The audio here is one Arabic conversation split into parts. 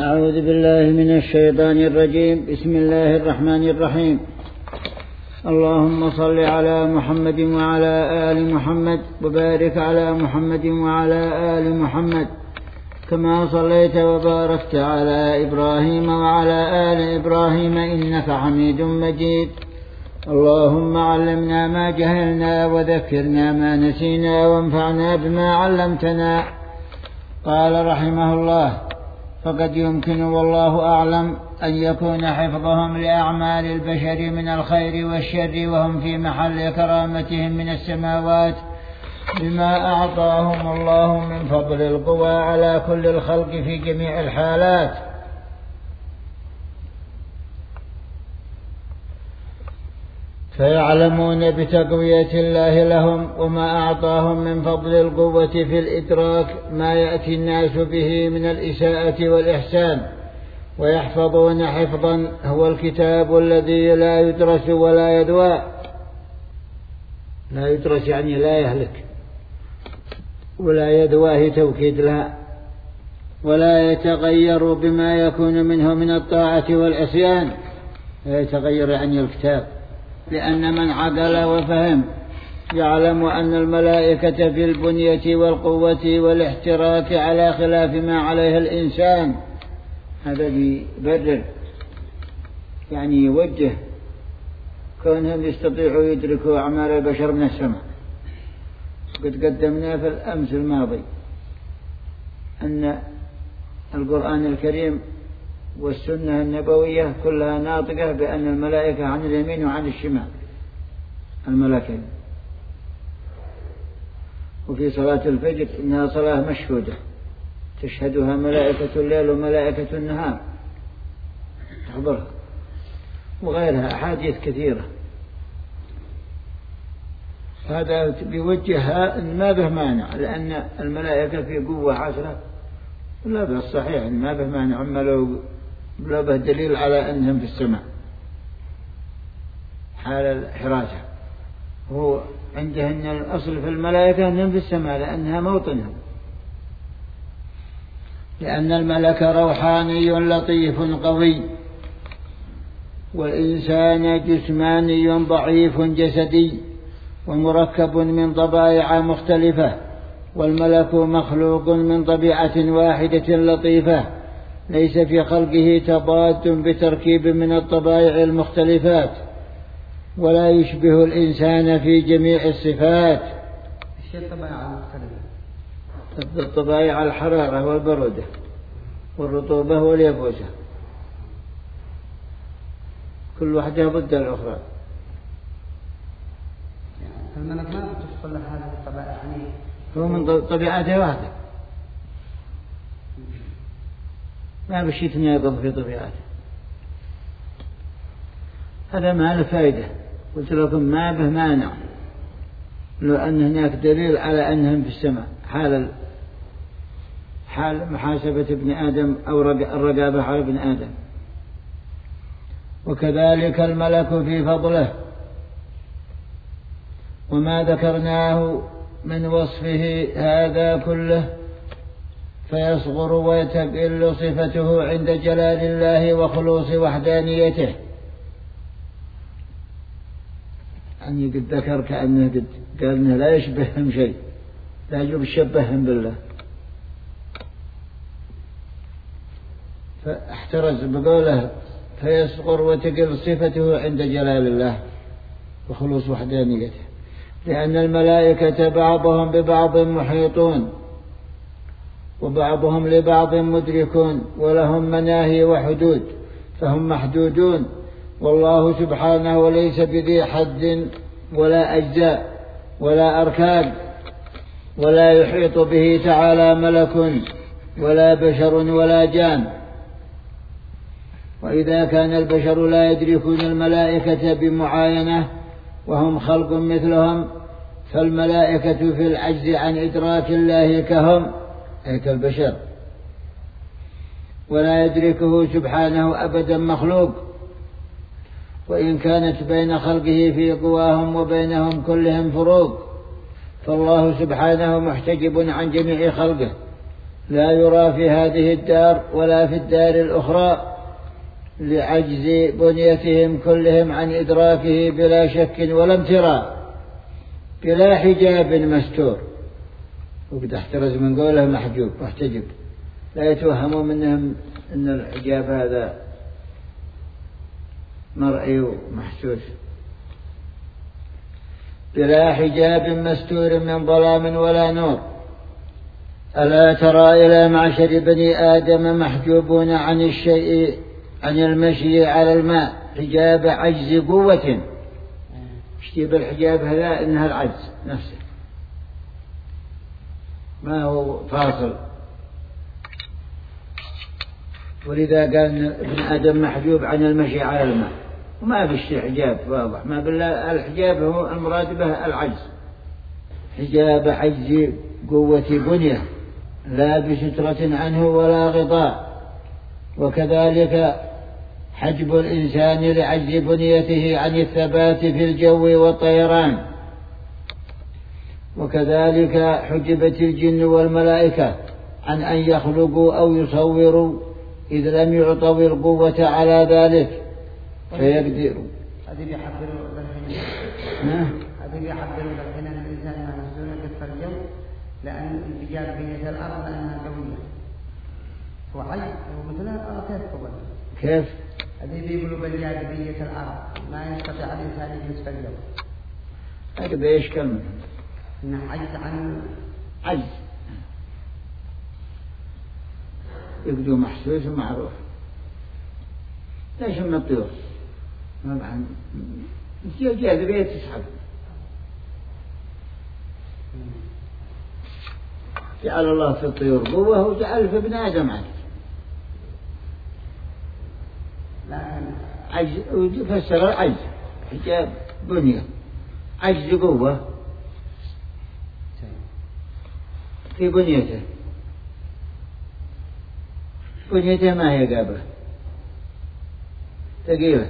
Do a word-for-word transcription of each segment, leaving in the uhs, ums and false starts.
أعوذ بالله من الشيطان الرجيم. بسم الله الرحمن الرحيم. اللهم صل على محمد وعلى آل محمد وبارك على محمد وعلى آل محمد كما صليت وباركت على إبراهيم وعلى آل إبراهيم إنك حميد مجيد. اللهم علمنا ما جهلنا وذكرنا ما نسينا وانفعنا بما علمتنا. قال رحمه الله: فقد يمكن والله أعلم أن يكون حفظهم لأعمال البشر من الخير والشر وهم في محل كرامتهم من السماوات بما أعطاهم الله من فضل القوى على كل الخلق في جميع الحالات، فيعلمون بتقوية الله لهم وما أعطاهم من فضل القوة في الإدراك ما يأتي الناس به من الإساءة والإحسان، ويحفظون حفظا هو الكتاب الذي لا يدرس ولا يدوى. لا يدرس يعني لا يهلك، ولا يدواه توكيد لها، ولا يتغير بما يكون منه من الطاعة والعصيان. لا يتغير يعني الكتاب، لأن من عقل وفهم يعلم أن الملائكة في البنية والقوة والاحتراك على خلاف ما عليه الإنسان. هذا يبرر يعني يوجه كونهم يستطيعوا يدركوا أعمال البشر من السماء. قد قدمنا في الأمس الماضي أن القرآن الكريم والسنة النبوية كلها ناطقة بأن الملائكة عن اليمين وعن الشمال الملائكة. وفي صلاة الفجر إنها صلاة مشهودة تشهدها ملائكة الليل وملائكة النهار تحضرها، وغيرها أحاديث كثيرة. هذا بيوجهها إن ما به مانع، لأن الملائكة في قوة عشرة، ولا به الصحيح إن ما به مانع، أما لو لا به دليل على أنهم في السماء حال الحراسة. هو عنده أن الأصل في الملائكة أنهم في السماء لأنها موطنهم، لأن الملك روحاني لطيف قوي، والإنسان جسماني ضعيف جسدي ومركب من طبائع مختلفة، والملك مخلوق من طبيعة واحدة لطيفة ليس في خلقه تضاد بتركيب من الطبائع المختلفات، ولا يشبه الإنسان في جميع الصفات. الطبائع الحرارة والبرودة والرطوبة واليبوسة، كل واحدة ضد الأخرى. الملك ما تدخل هذه الطبائع يعني هو من طبيعته واحدة، ما بشي تناقض في طبيعته. هذا ما له فائدة. قلت لكم ما به مانع لو أن هناك دليل على أنهم في السماء حال حال محاسبة ابن آدم أو الرقابة على ابن آدم. وكذلك الملك في فضله وما ذكرناه من وصفه هذا كله، فيصغر ويتقل صفته عند جلال الله وخلوص وحدانيته. يعني قد ذكر كأنه قد قال إنه لا يشبههم شيء، لا يجب يشبههم بالله، فاحترز بقوله فيصغر وتقل صفته عند جلال الله وخلوص وحدانيته، لأن الملائكة بعضهم ببعض محيطون وبعضهم لبعض مدركون، ولهم مناهي وحدود فهم محدودون، والله سبحانه ليس بذي حد ولا أجزاء ولا أركان، ولا يحيط به تعالى ملك ولا بشر ولا جان. وإذا كان البشر لا يدركون الملائكة بمعاينة وهم خلق مثلهم، فالملائكة في العجز عن إدراك الله كهم أي كالبشر، ولا يدركه سبحانه أبدا مخلوق، وإن كانت بين خلقه في قواهم وبينهم كلهم فروق، فالله سبحانه محتجب عن جميع خلقه لا يرى في هذه الدار ولا في الدار الأخرى لعجز بنيتهم كلهم عن إدراكه بلا شك ولا امتراء، بلا حجاب مستور. وقد احترز من قوله محجوب محتجب، لا يتوهموا منهم أن الحجاب هذا مرئي ومحسوس. بلا حجاب مستور من ظلام ولا نور. ألا ترى إلى معشر بني آدم محجوبون عن الشيء، عن المشي على الماء، حجاب عجز قوة. اشتيب الحجاب هذا إنها العجز نفسه، ما هو فاصل. ولذا قال ابن آدم محجوب عن المشي على الماء، وما في شيء حجاب واضح، ما بالله الحجاب هو المراد به العجز. حجاب عجز قوة بنية لا بسترة عنه ولا غطاء. وكذلك حجب الإنسان لعجز بنيته عن الثبات في الجو والطيران. وكذلك حجبت الجن والملائكة عن أن يخلقوا أو يصوروا إذ لم يعطوا القوة على ذلك فيقدروا. هذه يحضروا بالحين هذه يحضروا بالحين أن الإنسان ما يسدون كفر الجو، لأن انفجار بنية الأرض لأنها قوية وعي ومثلها كيف قبل كيف هذه بيقولوا بالجاذبية الأرض ما يستطيع الإنسان يجلس الجو. هذا بإيش كلمة؟ إنه عجز عن عجز يبدو محسوس ومعروف. ليش من الطيور ما بعد الجاذبية تسحب. جعل الله في الطيور قوة وجعل في ابن آدم عجز. عجز فسر العجز حجاب بنية، عجز قوة في بنيته. بنيته ما هي قابلة ثقيلة.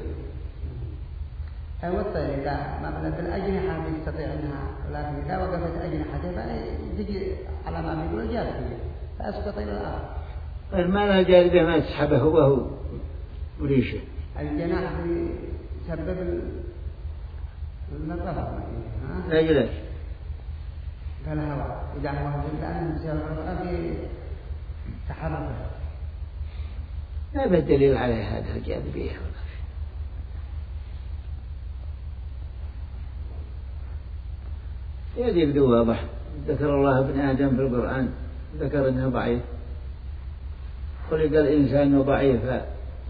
هو الطير إذا ما بلد الأجنحة يستطيع أنها، ولكن إذا وقفت أجنحته تجي على ما بيقول الجاذبية فأسقط إلى الأرض. ما لها جاذبية ما تسحبه هو هو وريشه. الجناح يسبب النطفة. لا جلس. فالهواء إذا هو الآن يسبب تحرك. ما بالدليل على هذا الجاذبية. هذه بدو واضح. ذكر الله ابن آدم في القرآن، ذكر أنه ضعيف، خلق الإنسان ضعيفا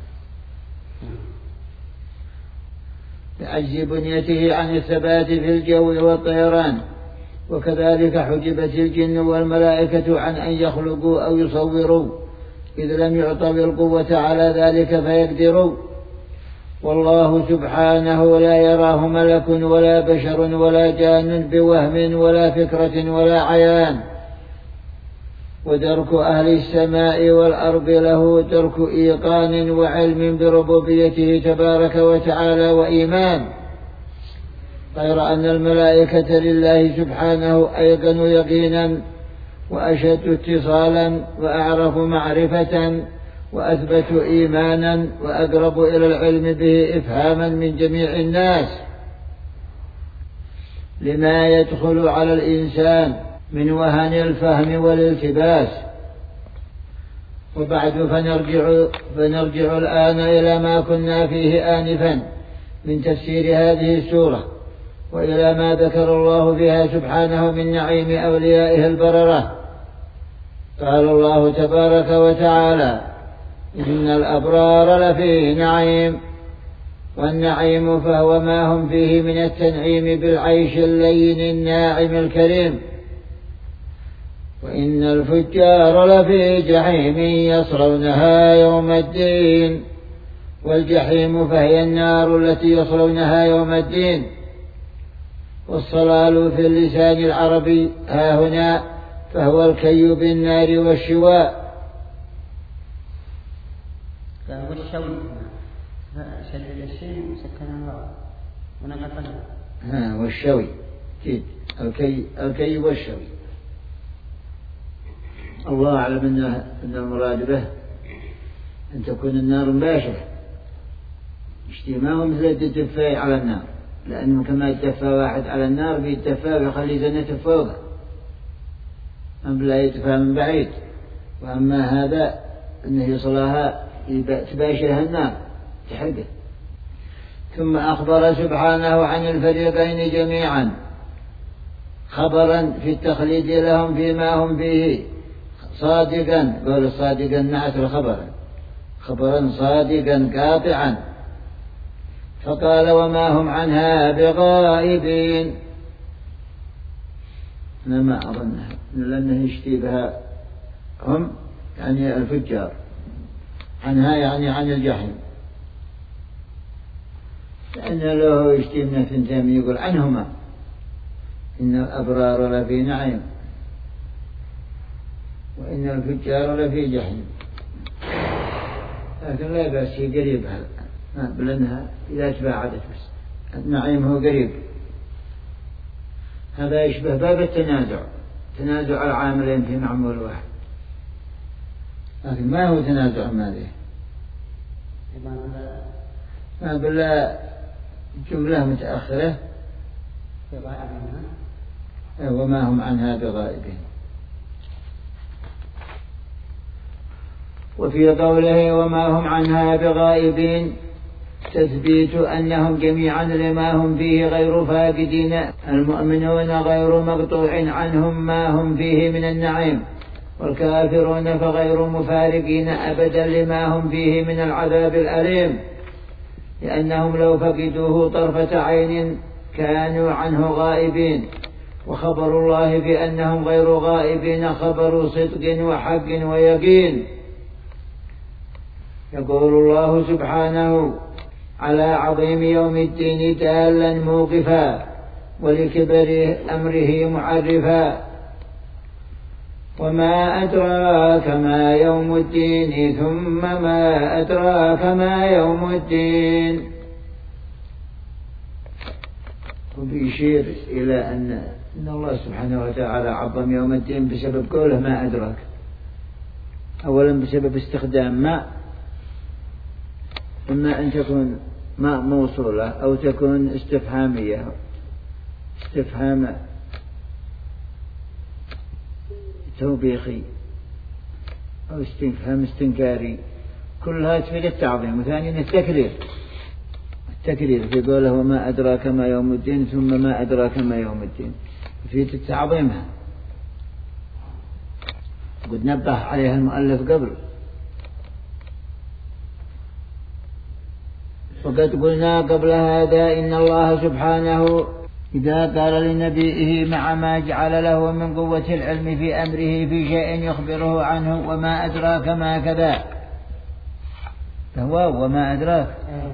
لعجز بنيته عن الثبات في الجو والطيران. وكذلك حجبت الجن والملائكة عن أن يخلقوا أو يصوروا إذ لم يعطوا القوة على ذلك فيقدروا. والله سبحانه لا يراه ملك ولا بشر ولا جان بوهم ولا فكرة ولا عيان. ودرك أهل السماء والأرض له درك إيقان وعلم بربوبيته تبارك وتعالى وإيمان، غير أن الملائكة لله سبحانه أيقن يقينا وأشد اتصالا وأعرف معرفة وأثبت إيمانا وأقرب إلى العلم به إفهاما من جميع الناس لما يدخل على الإنسان من وهن الفهم والالتباس. وبعد فنرجع, فنرجع الآن إلى ما كنا فيه آنفا من تفسير هذه السورة، وإلى ما ذكر الله فيها سبحانه من نعيم أوليائه البررة. قال الله تبارك وتعالى: إن الأبرار لفي نعيم. والنعيم فهو ما هم فيه من التنعيم بالعيش اللين الناعم الكريم. وإن الفجار لفي جحيم يصلونها يوم الدين. والجحيم فهي النار التي يصلونها يوم الدين. والصلال في اللسان العربي ها هنا فهو الكي بالنار والشواء. والشوي شدد الشين وسكن الله ونقطنا. ها والشوي جيد الكي الكي والشوي. الله أعلم أن المراد به أن تكون النار مباشرة، يشتي ما هو مثل الدفاع على النار، لأنه كما يتدفى واحد على النار بيتدفى ويخلي زنته فوقه، أم لا يدفى من بعيد. وأما هذا أنه يصلها تباشرها النار تحرقه. ثم أخبر سبحانه عن الفريقين جميعا خبرا في التخليد لهم فيما هم فيه صادقا، قول صادقا نعت الخبر، خبرا صادقا قاطعا، فقال وما هم عنها بغائبين. أنا ما أظنها لأنه يشتي بها هم يعني الفجار، عنها يعني عن الجحيم، لأنه لو يشتي من ثنتين يقول عنهما إن الأبرار لفي نعيم وإن الفجار لفي جحيم، لكن لا بأس هي قريب هذا بلأنها إذا تباعدت بس النعيم هو قريب. هذا يشبه باب التنازع، تنازع العاملين في معمول واحد، لكن ما هو تنازع ماذا ما بلا جملة متأخرة وما هم عنها بغائبين. وفي قوله وما هم عنها بغائبين تثبيت أنهم جميعا لما هم فيه غير فاقدين، المؤمنون غير مقطوع عنهم ما هم فيه من النعيم، والكافرون فغير مفارقين أبدا لما هم فيه من العذاب الأليم، لأنهم لو فقدوه طرفة عين كانوا عنه غائبين. وخبر الله بأنهم غير غائبين خبر صدق وحق ويقين. يقول الله سبحانه على عظيم يوم الدين تالا موقفا ولكبر أمره معرفا، وما أدراك ما يوم الدين ثم ما أدراك ما يوم الدين. وبيشير إلى أن إن الله سبحانه وتعالى عظم يوم الدين بسبب قوله ما أدراك، أولا بسبب استخدام ما، إما أن تكون ما موصولة أو تكون استفهامية، استفهام توبيخي أو استفهام استنكاري، كلها تفيد التعظيم. وثانيا التكرير، التكرير في قوله وما أدراك ما يوم الدين ثم ما أدراك ما يوم الدين يفيد التعظيمها. قد نبه عليها المؤلف قبل، وقد قلنا قبل هذا إن الله سبحانه إذا قال لنبيه مع ما جعل له من قوة العلم في أمره في شيء يخبره عنه وما أدراك ما كذا، فهو وما أدراك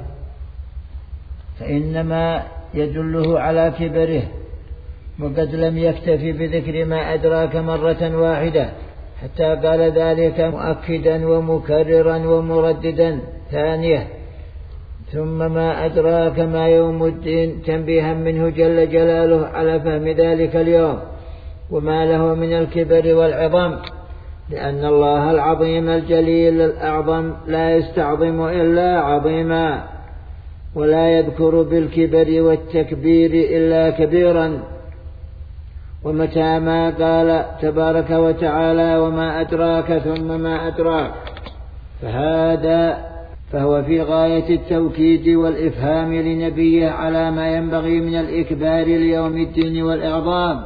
فإنما يدله على كبره، وقد لم يكتفي بذكر ما أدراك مرة واحدة حتى قال ذلك مؤكدا ومكررا ومرددا ثانية. ثم ما أدراك ما يوم الدين تنبيها منه جل جلاله على فهم ذلك اليوم وما له من الكبر والعظم، لأن الله العظيم الجليل الأعظم لا يستعظم إلا عظيما، ولا يذكر بالكبر والتكبير إلا كبيرا. ومتى ما قال تبارك وتعالى وما أدراك ثم ما أدراك فهذا فهو في غاية التوكيد والإفهام لنبيه على ما ينبغي من الإكبار ليوم الدين والإعظام.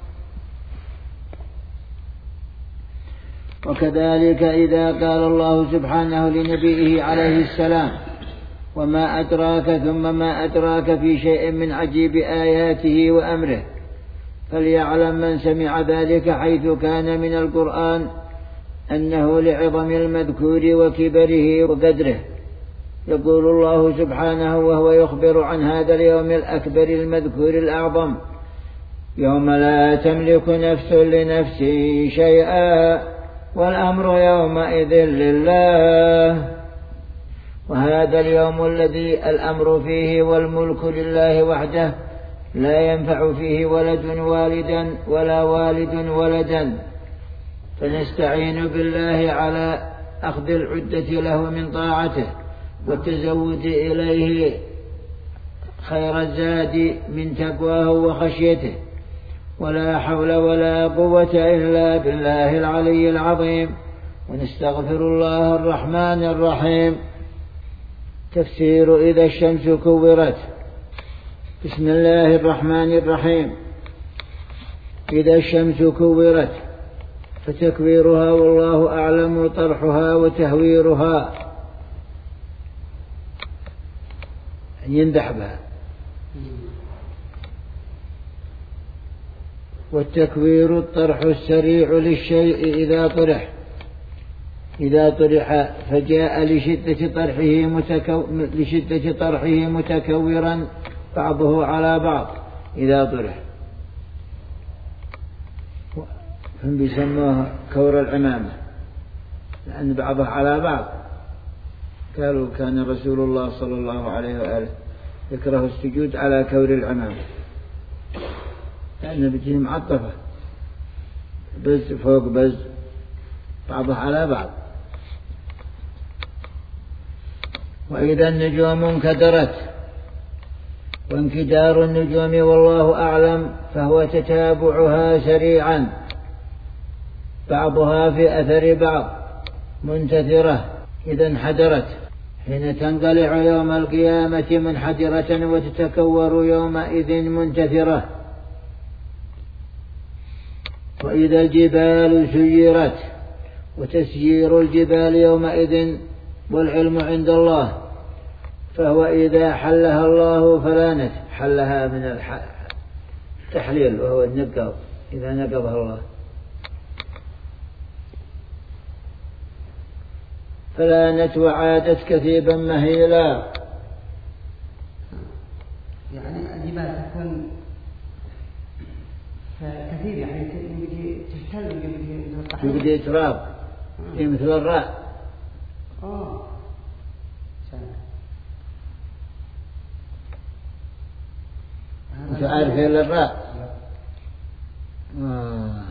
وكذلك إذا قال الله سبحانه لنبيه عليه السلام وما أدراك ثم ما أدراك في شيء من عجيب آياته وأمره، فليعلم من سمع ذلك حيث كان من القرآن أنه لعظم المذكور وكبره وقدره. يقول الله سبحانه وهو يخبر عن هذا اليوم الأكبر المذكور الأعظم يوم لا تملك نفس لنفس شيئا والأمر يومئذ لله. وهذا اليوم الذي الأمر فيه والملك لله وحده لا ينفع فيه ولد والدا ولا والد ولدا، فنستعين بالله على أخذ العدة له من طاعته والتزود إليه خير الزاد من تقواه وخشيته، ولا حول ولا قوة إلا بالله العلي العظيم. ونستغفر الله الرحمن الرحيم. تفسير إذا الشمس كورت. بسم الله الرحمن الرحيم. إذا الشمس كورت، فتكويرها والله أعلم طرحها وتهويرها يندح بها، والتكوير الطرح السريع للشيء إذا طرح إذا طرح فجاء لشدة طرحه متكو... لشدة طرحه متكورا بعضه على بعض إذا طرح، هم بيسموها كور العمامة لأن بعضها على بعض. قالوا كان رسول الله صلى الله عليه وآله يكره السجود على كور العمامة لأنه بتجي معطفة، بز فوق بز، بعضها على بعض. وإذا النجوم انكدرت، وانكدار النجوم والله أعلم فهو تتابعها سريعا بعضها في أثر بعض منتثرة إذا انحدرت، حين تنقلع يوم القيامة منحدرة وتتكور يومئذ منتثرة. وإذا الجبال سيرت، وتسيير الجبال يومئذ والعلم عند الله، فهو إذا حلها الله فلانت، حلها من التحليل وهو النقض، إذا نقضها الله فلانت وعادت كثيبا مهيلا. يعني الجبال تكون كثير، يعني يبدي تشتغل يبدي يبدي تراب هي مثل الراء. اه انت عارف هي الراء. آه.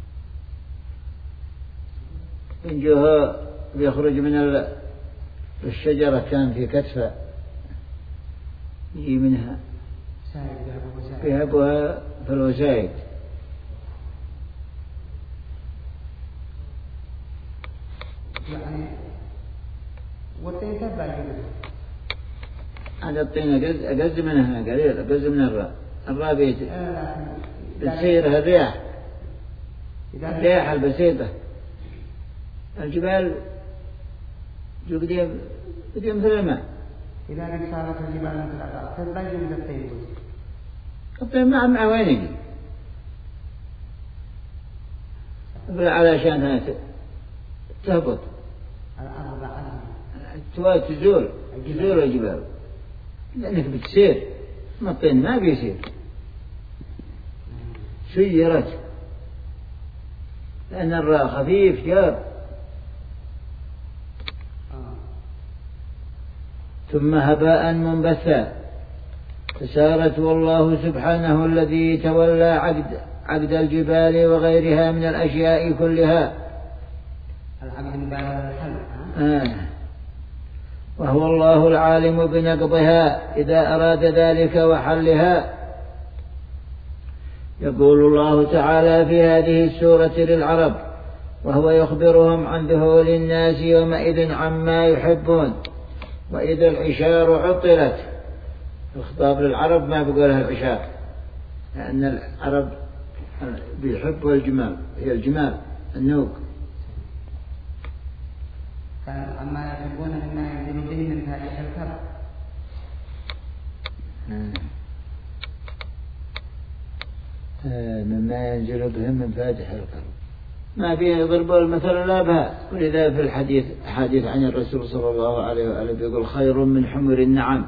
ينجوها بيخرج من الشجرة كان في كتفها يجي منها يهبها في الوسائد. يعني والطين تبع منها، هذا الطين أقز أقز منها قليل، أقز من الراء. الراء بيت بتصيرها الرياح، الرياح البسيطة. الجبال جو قديم قديم مثل الماء. إذا قد صارت الجبال مثل الأرض تبقى من الطين. الطين مع مع وين يجي؟ علشان تهبط الأرض عنها تزول تزول الجبال لأنك بتسير، ما الطين ما بيسير. سيرت لأن الراء خفيف جار. ثم هباء منبثا فسارت، والله سبحانه الذي تولى عقد عقد الجبال وغيرها من الأشياء كلها. العقد مبالغة الحل. آه. وهو الله العالم بنقضها إذا أراد ذلك وحلها. يقول الله تعالى في هذه السورة للعرب وهو يخبرهم عن ذهول الناس يومئذ عما يحبون. وإذا العشار عطلت، الخطاب للعرب ما بيقولها العشار لأن العرب بيحبوا الجمال، هي الجمال النوق. عما يحبون مما ينزل به من فاتح الكرب. مما ينزل به من فاتح الكرب ما فيه يضربوا المثل لا بها. ولذا في الحديث حديث عن الرسول صلى الله عليه وآله بيقول خير من حمر النعم.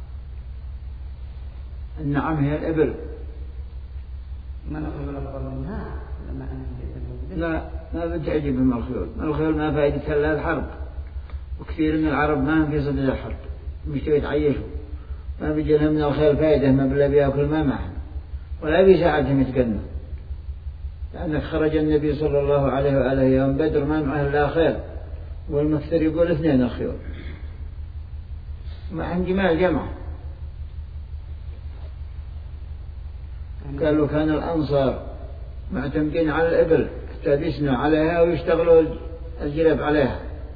النعم هي الإبل. ما نقول أفضل منها لا ما بتعجبهم الخيول. الخيول ما فائدة إلا الحرب، وكثير من العرب ما هم في صدد الحرب، مش تبي تعيشوا، ما بيجي لهم من الخيل فائدة، ما بلا بيأكل ما معهم ولا بيساعدهم يتقدموا. لأن خرج النبي صلى الله عليه وآله يوم بدر ما معه إلا خيل، والمكثر يقول اثنين خيول مع جمال جمع. قالوا كان الأنصار معتمدين على الإبل حتى بيسنوا عليها ويشتغلوا الجلب عليها.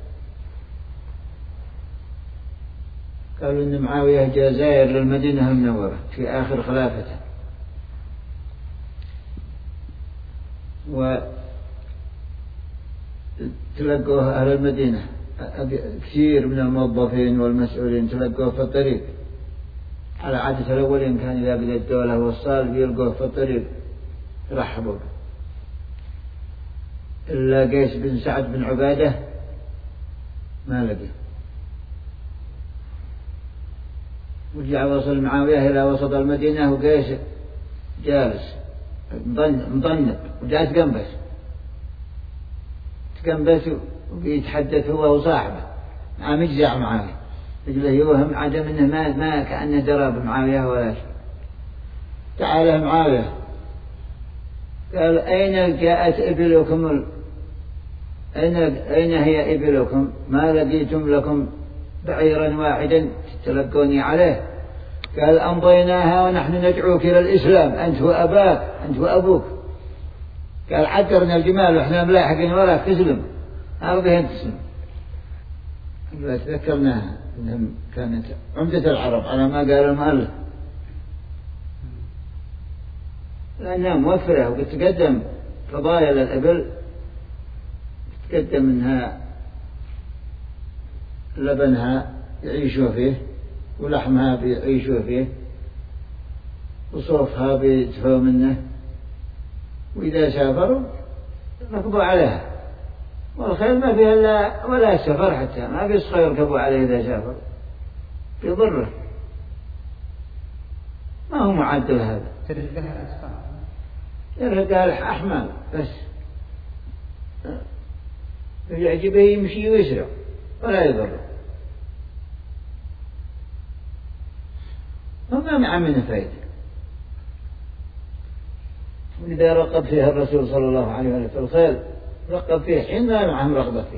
قالوا إن معاوية جاء زائر للمدينة المنورة في آخر خلافته، وتلقوه أهل المدينة كثير من الموظفين والمسؤولين تلقوه في الطريق، على عادة الأولين كان إذا بدأ الدولة والصال بيلقوه في الطريق يرحبوا به. إلا قيس بن سعد بن عبادة ما لقي، ورجع وصل معاوية إلى وسط المدينة وقيس جالس مضنب وجاء تقنبس تقنبس وبيتحدث هو وصاحبه مع مجزع معاوية، يقول له يوهم عدم إنه ما, ما كأنه درى بمعاوية ولا شيء. تعال معاوية، قال أين جاءت إبلكم ال... أين... أين هي إبلكم؟ ما لقيتم لكم بعيرا واحدا تلقوني عليه؟ قال أمضيناها ونحن ندعوك إلى الإسلام أنت وأباك أنت وأبوك. قال عكرنا الجمال وإحنا ملاحقين وراك تسلم، أرضيهن تسلم. قال تذكرناها إنهم كانت عمدة العرب على ما قال المؤلف، لأنها موفرة وبتقدم فضائل الإبل، تقدم منها لبنها يعيشوا فيه ولحمها بيعيشوا فيه وصوفها بيدفعوا منه، وإذا سافروا ركبوا عليها، والخيل ما فيها إلا ولا السفر حتى ما بيصحوا يركبوا عليه إذا سافروا بيضره، ما هو معدل هذا. ترهقها الأسفار يرهقها أحمال بس، يعجبه يمشي ويسرع ولا يضره، وما مع منه فائدة. وإذا رقب فيها الرسول صلى الله عليه وسلم في الخيل رقب فيه حين ما معهم رغبة فيه،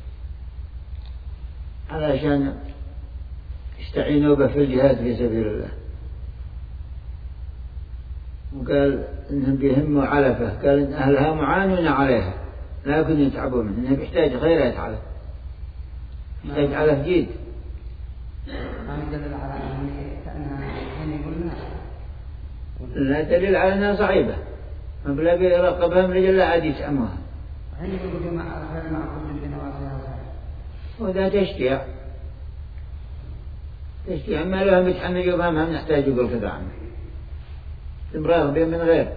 علشان يستعينوا به في الجهاد في سبيل الله. وقال إنهم بيهموا علفه، قال إن أهلها معانون عليها لكن يتعبوا منه، إنه بيحتاج غير يتعلف، يحتاج علف جيد. ما يدل على أنها حين يقولنا لا دليل على أنها صعيبة، ما بلا بيرقبها من رجل لا عاد يسأموها. حين يقولوا مع الخير مع كل بنواسها وذا تشجيع تشجيع ما لهم يتحملوا بها ما نحتاج يقول كذا عنه امرأة بين من غير.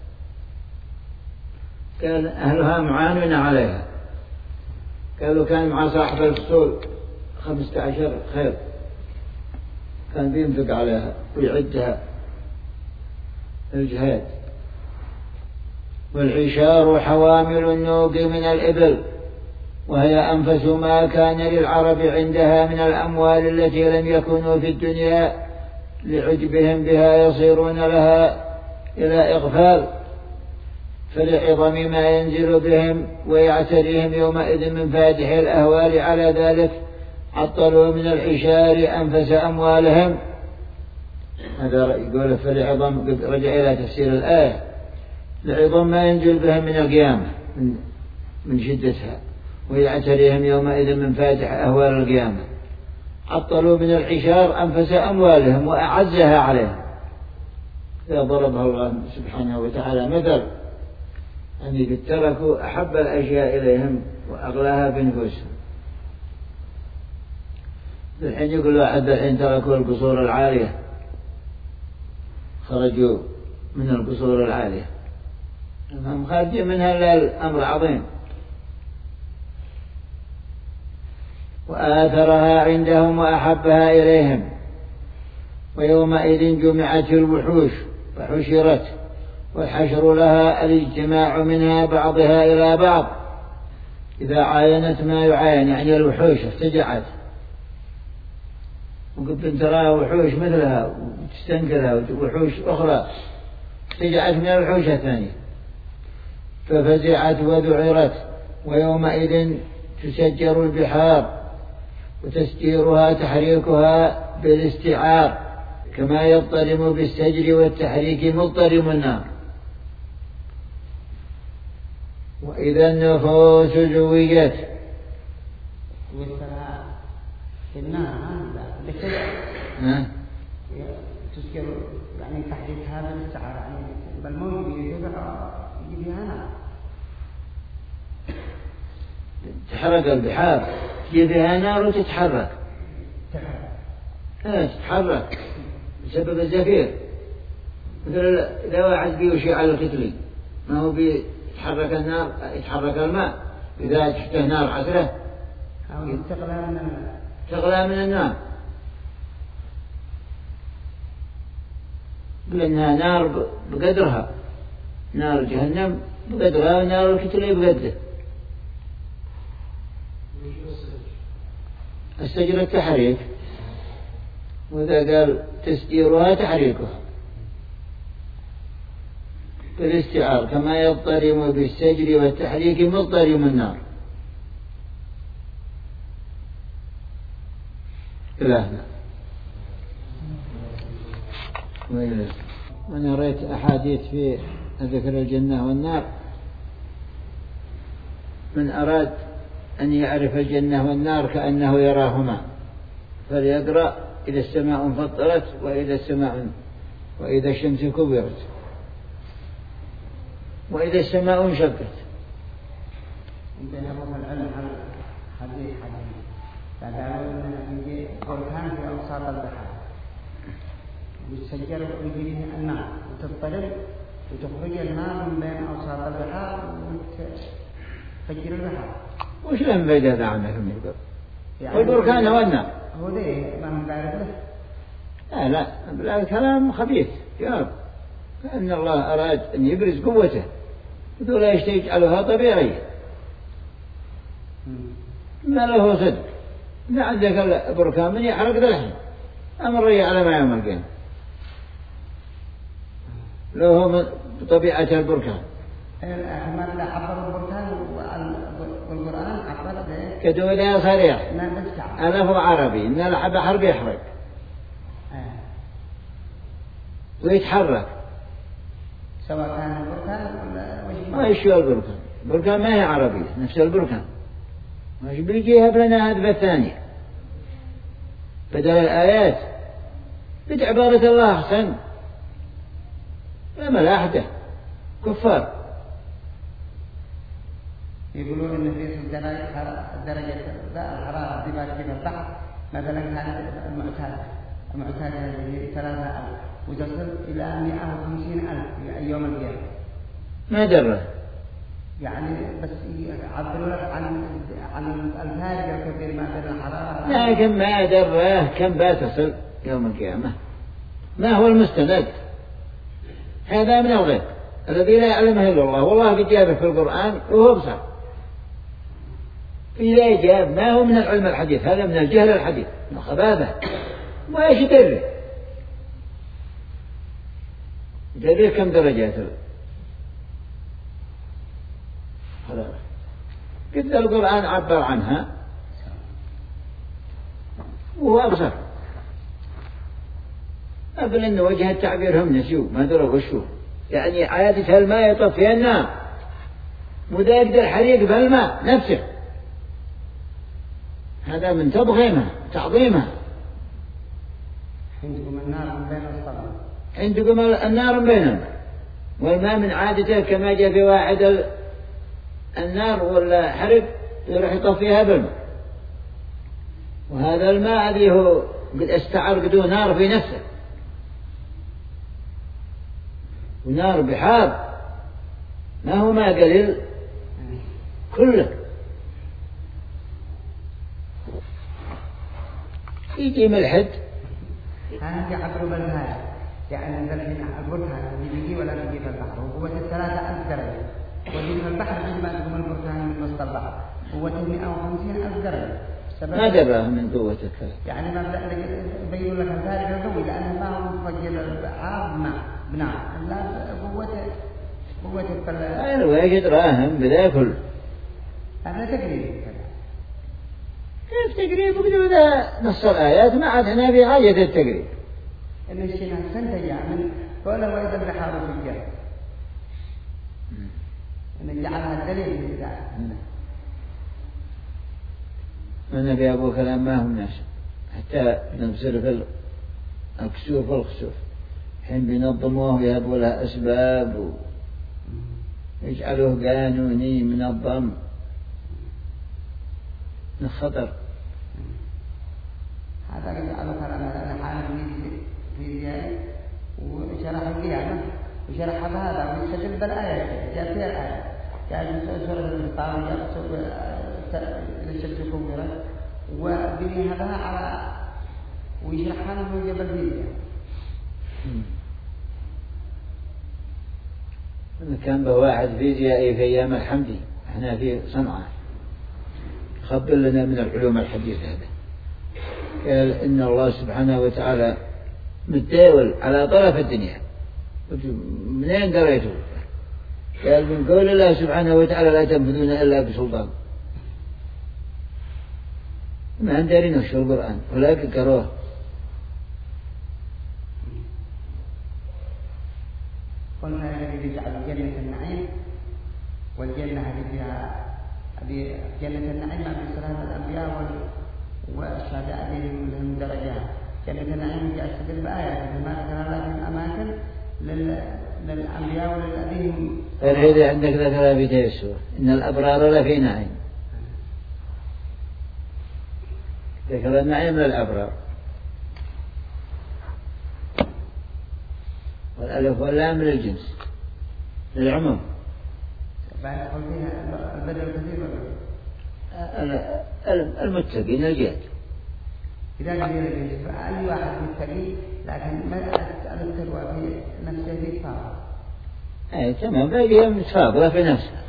قال أهلها معانون عليها، قالوا كان مع صاحب الفصول خمسة عشر خيل كان بينفق عليها ويعدها الجهاد. والعشار حوامل النوق من الإبل، وهي أنفس ما كان للعرب عندها من الأموال التي لم يكونوا في الدنيا لعجبهم بها يصيرون لها إلى إغفال، فلعظم ما ينزل بهم ويعتريهم يومئذ من فاتح الأهوال على ذلك عطلوا من العشار أنفس أموالهم. هذا يقول فلعظم، رجع إلى تفسير الآية، لعظم ما ينزل بهم من القيامة من شدتها ويعتريهم يومئذ من فاتح أهوال القيامة، عطلوا من العشار أنفس أموالهم وأعزها عليهم. إذا ضربها الله سبحانه وتعالى مثل أن قد تركوا أحب الأشياء إليهم وأغلاها بنفوسهم. الحين يقول واحد الحين تركوا القصور العالية، خرجوا من القصور العالية، هم خارجين منها إلا الأمر عظيم. وآثرها عندهم وأحبها إليهم، ويومئذ جمعت الوحوش وحشرت، والحشر لها الاجتماع منها بعضها إلى بعض إذا عاينت ما يعاين، يعني الوحوش افتجعت وقد تراها وحوش مثلها وتستنكرها وحوش أخرى افتجعت من الوحوش الثانية. ففزعت وذعرت، ويومئذ تسجر البحار وتسجيرها تحريكها بالاستعار كما يضطرم بالسجر والتحريك مضطرم النار. وإذا النفوس زوجت ها؟ تسجر يعني تحريكها بالاستعار يعني بل مو يجي فيها نار. تحرك البحار تجي فيها نار وتتحرك اه تتحرك بسبب الزفير. مثل إذا واحد بيوشي على الكتلي ما هو بيتحرك النار يتحرك الماء إذا تحته نار عسرة أو يستغلى من الماء تغلى من النار، لأنها نار بقدرها، نار جهنم بقدرها ونار الكتلي بقدره. السجر التحريك، وإذا قال تسجيرها تحريكها بالاستعار كما يضطرم بالسجر والتحريك مضطرم النار. إلهنا. وأنا رأيت أحاديث في ذكر الجنة والنار، من أراد أن يعرف الجنة والنار كأنه يراهما فليقرأ إذا السماء انفطرت وإذا السماء وإذا الشمس كبرت وإذا السماء انشقت. عندنا أبو العلم حديث حديث فقالوا إن يجي بركان في أوساط البحر ويتسجر ويجي النار وتضطرب وتخرج النار من بين أوساط البحر وتفجر البحر. وش لهم فائدة هذا عنه في المذكر؟ يعني والبركان هو النار. هو ليه ما هم بعرف له؟ لا لا لا كلام خبيث جاب كأن الله أراد أن يبرز قوته يقول لا يشتي يجعلها طبيعية ما له صدق. إذا عندك البركان من يحرق ذلك أمر على ما يوم القيامة لو هو بطبيعة البركان. الأحمر لا عبر البركان والقرآن عبر كدولة صريح ألف عربي إن البحر بيحرق ويتحرك سواء كان البركان ولا ما يشوى البركان. البركان ما هي عربية نفس البركان مش بيجيها بلنا هذا الثانية بدل الآيات بعبارة الله أحسن لا ملاحدة كفار. يقولون إن في درجة الحرارة في باقي البحر مثلا كانت المعتادة المعتادة هذه ثلاثة ألف وتصل إلى مئة وخمسين ألف في يوم القيامة. ما درى يعني بس يعبروا لك عن عن الفارق الكبير ما بين الحرارة. لكن ما دراه كم بتصل يوم القيامة ما هو المستند. هذا من الغيب الذي لا يعلمه إلا الله والله قد جابه في القرآن وهو بصر. إذا جاب ما هو من العلم الحديث هذا من الجهل الحديث من الخباثة ما يشتري دري كم درجات حرارة قد القرآن عبر عنها وهو أبصر قبل أن وجه التعبير هم نسيوا ما دروا وشو يعني عادة الماء يطفي النار وذا يقدر حريق بالماء نفسه هذا من تضخيمها تعظيمها. عندكم النار بين الصلاة عندكم النار بينهم والماء من عادته كما جاء في واحد النار ولا حرق يروح يطفيها بالماء وهذا الماء الذي هو قد استعر قدو نار في نفسه ونار بحار ما هو ما قليل كله. يجي ملحد هذا يعبروا بالهاي يعني الحين البركان اللي بيجي ولا بيجي في البحر وقوة الثلاثة ألف درجة وفي البحر عندما تقوم البركان من وسط البحر قوة مئة وخمسين ألف درجة. ما دراه من قوة الثلاثة يعني ما بيقول لك الفارق القوي لأنه ما هو مفجر البحار بناء بناء لا قوة قوة الفل أنا واجد راهم بذا كل هذا تقريب كيف تقريب وقدر ذا نص الآيات ما عاد هنا في حاجة التقريب إن الشيء سنتجع من قوله وإذا البحار سجرت إن جعلها دليل للإذاعة النبي أبو كلام ما هم ناس حتى نبصر في الكسوف والخسوف حين بينظموه يهبوا له أسباب ويجعلوه قانوني منظم من خطر. هذا يجعله كلام حال في ذلك وشرح القيامة وشرح هذا ويستدل بالآية جاء فيها الآية جاء سورة الانفطار وجاء سورة الشمس كورت وبني هذا على ويشرحها من جبل فيديا. كان بواحد فيزيائي في أيام الحمدي احنا في صنعاء خبر لنا من العلوم الحديث هذا قال إن الله سبحانه وتعالى متداول على طرف الدنيا. منين دريته؟ قال من قول الله سبحانه وتعالى لا تنفذون إلا بسلطان. ما ندري نشر القرآن ولكن قروه. قلنا الذي يجعل جنة النعيم والجنة هذه فيها جنة النعيم مع سلام الأنبياء والشهداء لهم درجات. جنة النعيم جاء استدل بآيات كما ذكر الله في الأماكن للأنبياء وللذين. فالحين عندك ذكر في تيسر إن الأبرار لفي نعيم. ذكر النعيم للأبرار والألف واللام للجنس للعموم. بعد فيها البدل الكثير المتقين الجاد. إذا قيل الجنس فأي واحد متقي لكن ما التقوى في نفسه في فاضل. أي تمام باقي متفاضلة في نفسها.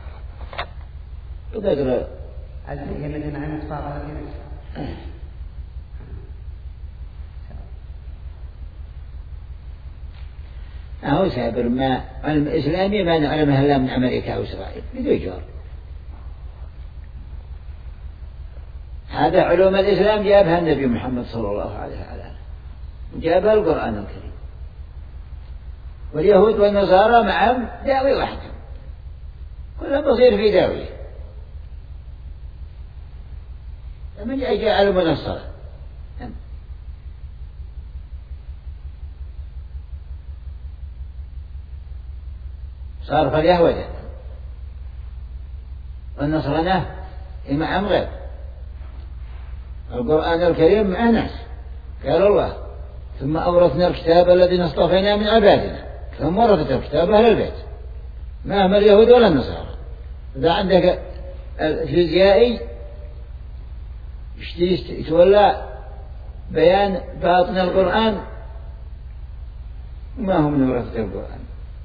وذكر عزيز جنة النعيم متفاضلة في نفسها. أهو سابر ما علم إسلامي ما نعلمها إلا من أمريكا أو إسرائيل بدون جوار. هذا علوم الإسلام جابها النبي محمد صلى الله عليه وسلم جابها القرآن الكريم. واليهود والنصارى معهم داوي واحد كلهم بصير في داوية. من جاء علم النصارى صار في اليهود والنصرانة معهم غير. القرآن الكريم مع ناس قال الله ثم أورثنا الكتاب الذي اصطفينا من عبادنا ثم ورثت الكتاب أهل البيت ما هم اليهود ولا النصارى. إذا عندك الفيزيائي يتولى بيان باطن القرآن ما هم من ورثة القرآن.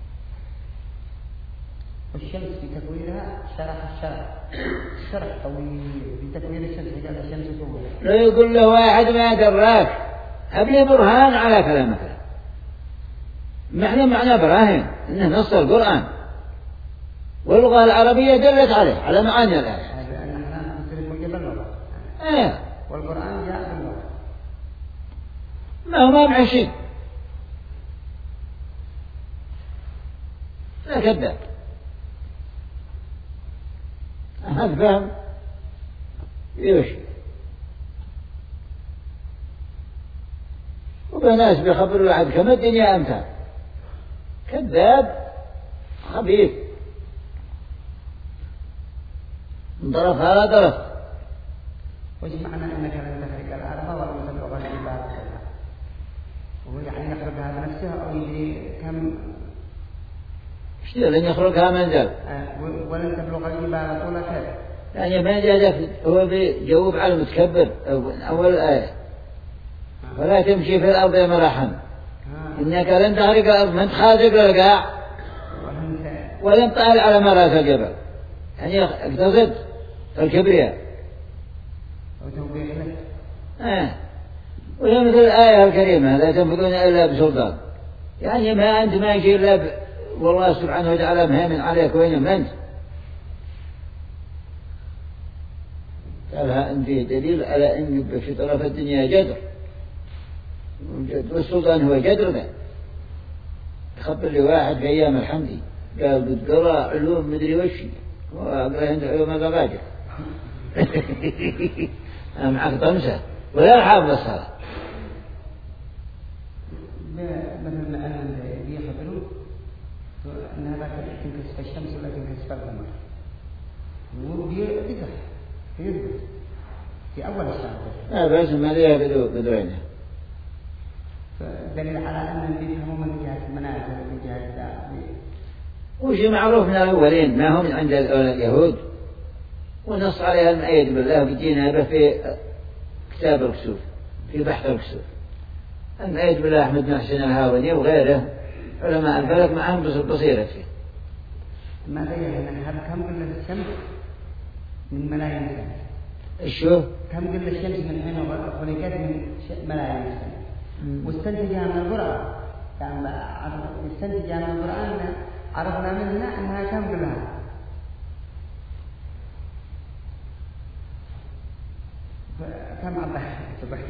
والشمس في تكوينها شرح الشرح شرح طويل في تكوين الشمس قال الشمس طويلة. لا يقول له واحد ما دراك هب لي برهان على كلامك. معنى معنى براهين إنه نص القرآن واللغة العربية دلت عليه على معاني الآية. هذا أن احنا نسلم من قبل اللغة. إيه. والقرآن جاء باللغة. ما هو ما بعشي. لا كذاب. هذا فهم يوشي وبناس بيخبروا الواحد كما الدنيا أمثال كذاب خبيث من طرف هذا طرف. وش معنى أنك لن تخرج الأرض ولم تبلغ الجبال كلها وهو يعني يخرجها بنفسه أو يدري كم اشتري لن يخرجها منزل ولن تبلغ الجبال طول كذا يعني ما جاء هو بيجاوب على المتكبر أول آية ولا تمشي في الأرض مرحا إنك لن تخرج الأرض من تخازق للقاع ولن تعال على مراس الجبل يعني اقتصد الكبرياء وتوبيخ لك. آه. وهي مثل الآية الكريمة لا تنفذون إلا بسلطان يعني ما أنت ماشي إلا والله سبحانه وتعالى مهيمن عليك وين ما أنت. قالها أن فيه دليل على أن في طرف الدنيا جدر، والسلطان هو جدر ذا. خبر لي واحد في أيام الحمدي قال بتقرأ علوم مدري وش، وأقرأ عند علوم الغباجة أنا معك طمسة ولا حافظ الصلاة. مثل ما أنا بيخبروا أنها لا تنكسف الشمس ولا تنكسف القمر، وبيدفع يثبت في أول الساعة. لا بس ما ليها بدو بدوينها. دليل على أنهم بيفهموا من جهة المنازل من جهة وش معروف من الأولين ما هم عند اليهود، ونص عليها المؤيد بالله بدينا به في كتاب الكسوف في بحث الكسوف. المؤيد بالله أحمد بن حسين الهاوني وغيره علماء الفلك معهم بصيرة فيه. ما دليل هذا كم قلة الشمس من ملايين سنة؟ شو؟ كم قلة الشمس من حين خلقت من ملايين سنة، واستنتجها من القرآن. يعني استنتجها من القرآن عرفنا منها أنها كم قلها. كم عباد سبحانه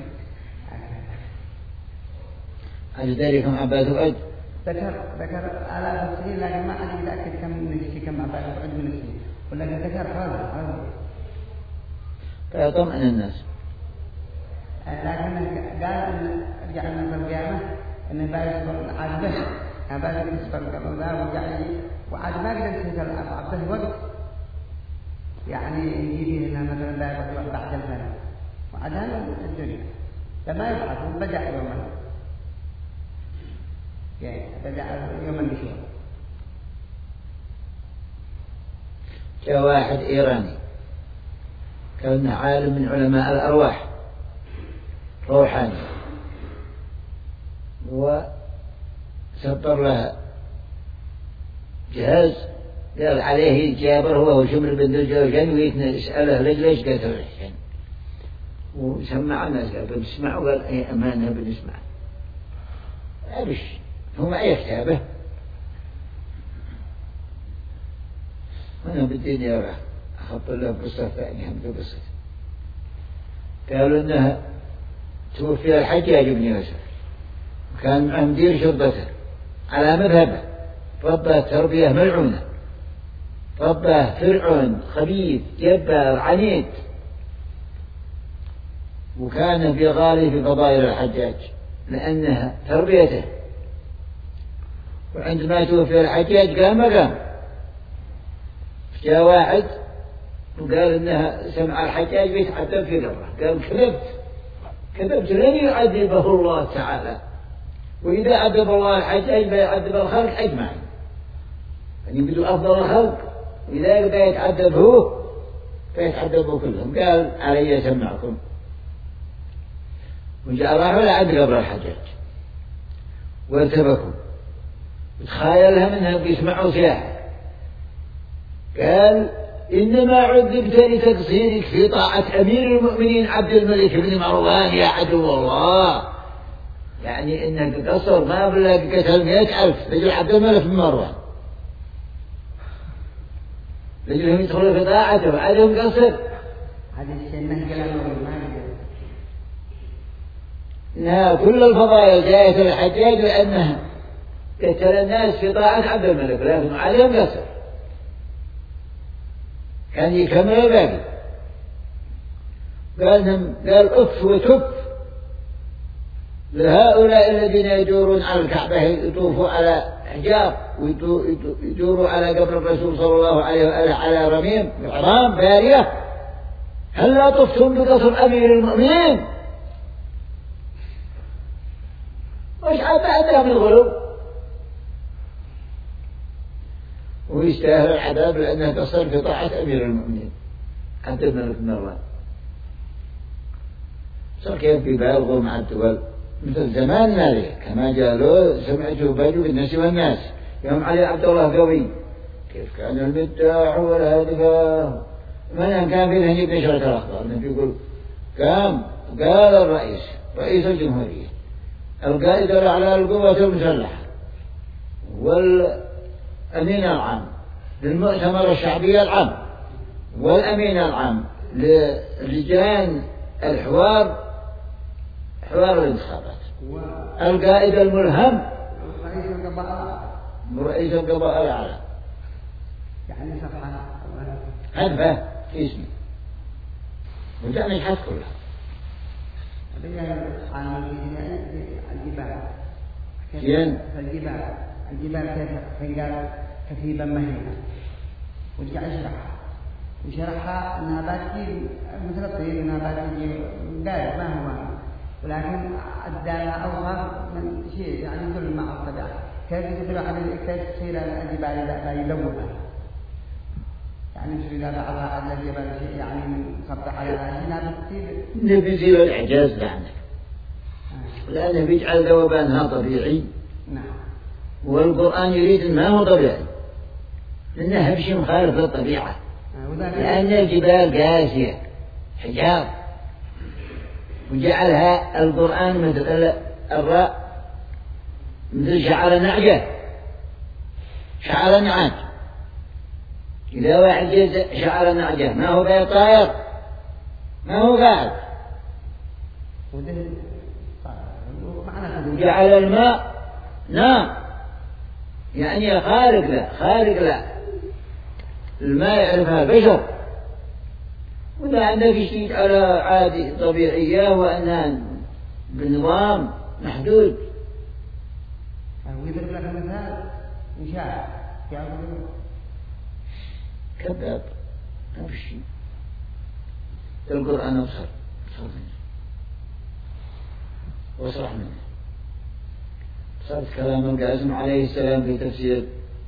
أجداري كم عباد وعد ذكر ذكر آلاف السنين، لكن ما أنا متأكد كم نسي كم عباد وعد من السنين، ولكن ذكر هذا هذا فيطمئن الناس. لكن قال أن جعلنا في القيامة أن بارس عبده عباد يسفر قبل ذا وجعل وعاد ما قدر يسفر عبده وقت يعني يجي هنا مثلا لا يبقى بعد الفناء وعاد هذا الدنيا لما يبحث بدأ يوما يعني بدأ يوما بشيء. جاء واحد إيراني كان عالم من علماء الأرواح روحاني، وسطر له جهاز قال عليه جابر هو وشمر بن الجوشن ويسأله ليش قتل الحسين، وسمع الناس قال بنسمع، وقال اي أمانة بنسمع أبش هو معي كتابه أنا بديني أروح أخطر له قصة ثانية هم قصة. قالوا إنها توفي الحجاج بن يوسف وكان معه مدير شرطته على مذهبه، ربه تربية ملعونة، ربه فرعون خبيث جبار عنيد، وكان في غالي في فضائل الحجاج لأنها تربيته. وعندما توفي الحجاج قام قام جاء واحد وقال إنها سمع الحجاج بيتعذب في قبره، قال كذبت كذبت لن يعذبه الله تعالى، وإذا عذب الله الحجاج بيعذب الخلق أجمعين، يعني بدو أفضل الخلق، وإذا بيتعذب هو بيتعذبوا كلهم. قال علي أسمعكم، وجاء راحوا لعند قبر الحجاج وارتبكوا، تخيلها منها بيسمعوا سياحة. قال إنما عذبت لتقصيرك في طاعة أمير المؤمنين عبد الملك بن مروان يا عدو الله، يعني إنك تقصر ما بلغ قتل مئة ألف رجل عبد الملك بن مروان، رجلهم يدخلوا في طاعته وعدهم قصر. هذا الشيء ما كلامه إنها كل الفضائل جاءت الحجاج لأنها قتل الناس في طاعة عبد الملك، لكن عليهم قصر كان يكمل الباقي. قال قال أف وتب لهؤلاء الذين يدورون على الكعبة يطوفوا على حجاب ويدوروا على قبر الرسول صلى الله عليه وآله على رميم الحرام بارية، هل لا طفتم بقصر أمير المؤمنين؟ وش عبادها من الغلو؟ ويستاهل العذاب لأنه قصر في طاعة أمير المؤمنين عبد الملك بن مروان. صار كيف يبالغوا مع الدول مثل زمان مالك كما قالوا سمعته بينه بالناس والناس يوم علي عبد الله قوي كيف كان المداح والهادفة من كان في ذهني بنشرة الأخبار يقول قام قال الرئيس رئيس الجمهورية القائد على القوة المسلحة الأمين العام للمؤتمر الشعبي العام والأمين العام للجان الحوار حوار الانتخابات، القائد الملهم رئيس القضاء رئيس القضاء الأعلى. يعني صفحة حذفه اسمه ودعني الحث كلها. الجبال شين؟ الجبال الجبال كيف قال كثيبا مهينا ورجع يشرحها وشرحها انها باتجي مثل الطير انها باتجي داير ما هو، ولكن اداها اوصاف من شيء يعني يدل مع الطبيعه. كيف يدل على كيف تصير الجبال لا يلونها، يعني مش إذا بعضها على الجبل شيء يعني صبح على هنا بتصير نبي يصير الإعجاز لعنة آه. لأنه بيجعل ذوبانها طبيعي. نعم. والقرآن يريد ما هو طبيعي لأنه بشيء مخالف للطبيعة آه. لأن الجبال قاسية حجاب وجعلها القرآن مثل الراء مثل شعر نعجة شعر نعاج. إذا واحد جيز شعر نعجة ما هو قاعد طاير ما هو قاعد، وجعل الماء نعم يعني خارق له خارق له الماء يعرفها البشر، وإذا عندك شيء على عادي طبيعية وأنها بنظام محدود. ويضرب لك مثال إن شاء كذاب ما في شيء. القرآن أبصر وصرح منه. صارت كلام القاسم عليه السلام في تفسير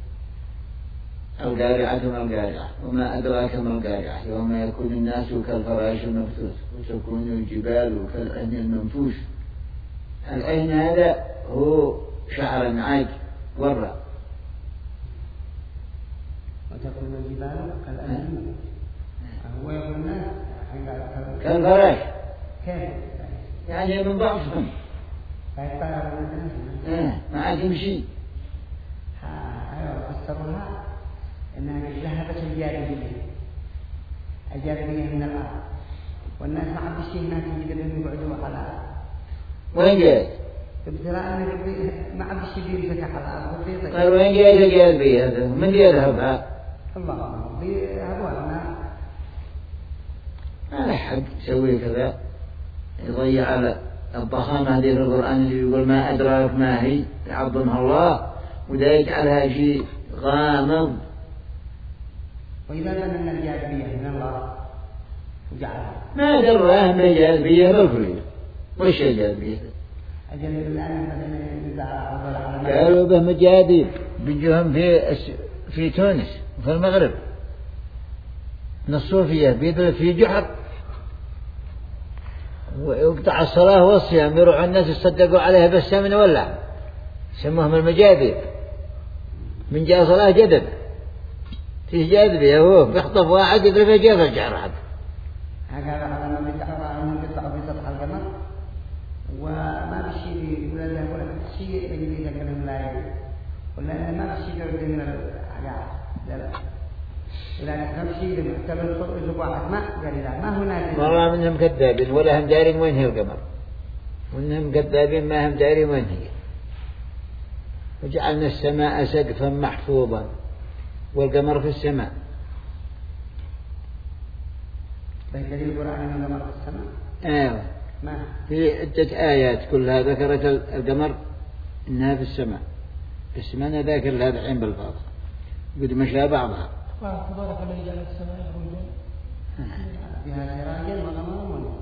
القارعة ما القارعة وما أدراك ما القارعة يوم يكون الناس كالفراش المبثوث وتكون الجبال كالعهن المنفوش. العهن هذا هو شعر النعاج والرأ، وتكون الجبال كالعهن هو يقول الناس كالفراش كيف يعني من ضعفهم ما عاد يمشي. أيوة فسروها إنها ذهبت الجاذبية الجاذبية من الأرض والناس ما عاد الشيء الناس يقدرون يقعدوا على وين جاي؟ ابتلاء ما عاد الشيء يمسك على الأرض. قال وين جاي الجاذبية هذا؟ من يذهبها؟ الله بيذهبوا ما ما حد يسوي كذا يضيع على الضخامة هذه في القرآن اللي يقول ما أدراك ما هي يعظمها الله وده يجعلها شيء غامض. وإذا ظن الجاذبية من الله وجعلها ما دراه ما جاذبية بالكلية. وش الجاذبية؟ الجاذبية الآن قالوا به مجاذب بيجوهم في في تونس وفي المغرب من الصوفية بيدل في جحر ويقطع الصلاة والصيام يروح الناس يصدقوا عليها بالسمن واللحم سموهم المجاذب. من جاء صلاة جدد فيه جاذبية هو بيخطف واحد يضرب جاف الجحر حق. هذا على ما بيتعرض أنهم بيطلعوا في سطح القمر وما بشي ولا لا ولا بشي يجري إذا كانوا لا يجري ولا ما بشي يجري من الحاجات لا ولا نمشي لمحتمل الطرق الواحد ما قال لا ما هناك والله منهم كذابين ولا هم دارين وين هي القمر وإنهم كذابين ما هم دارين وين هي. وجعلنا السماء سقفا محفوظا والقمر في السماء. دليل القرآن أن القمر في السماء. أيوة. ما في عدة آيات كلها ذكرت القمر إنها في السماء بس ما أنا ذاكر لها الحين بالفاضل قد مشى بعضها. تبارك الذي جعل السماء يخرجون بها سراجا وقمرا منيرا.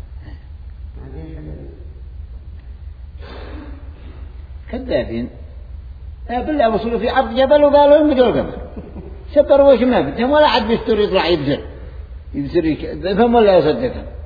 كذابين. بالله وصلوا في عرض جبل وقالوا لهم بدون قمر سكروا وش ما بدهم ولا حد بيستر يطلع يبزر يبزر يفهم ولا يصدقهم.